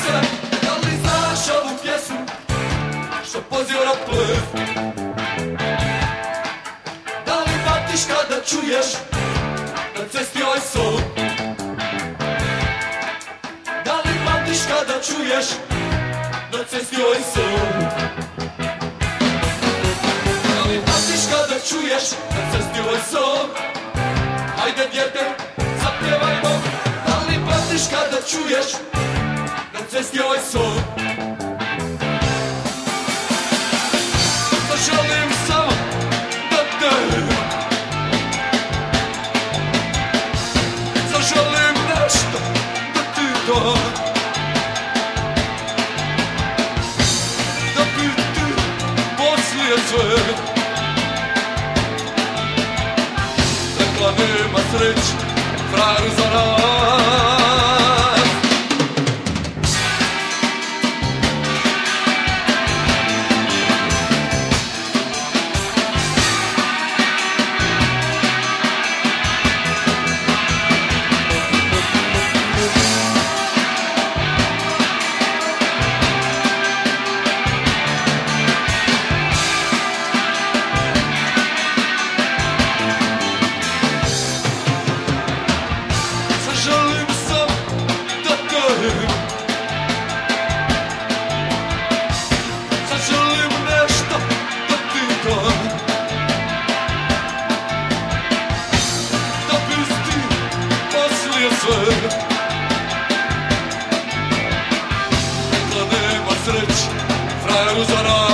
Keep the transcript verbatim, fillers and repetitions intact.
se, da li znaš ovu pjesmu što poziva na plev? Da li pamtiš kada čuješ na cesti ovaj sol? Da li pamtiš kada čuješ na cesti ovaj sol? Da li pamtiš kada čuješ na cesti ovaj sol? Hajde djete, zapjevajmo. Da li pamtiš kada čuješ na cesti ovaj sol? Zaželim samo da te, zaželim nešto da ti dam, da bi ti poslije sve rekla nema sreće, frajeru za nas. Rekla nema sreće, frajeru za nas.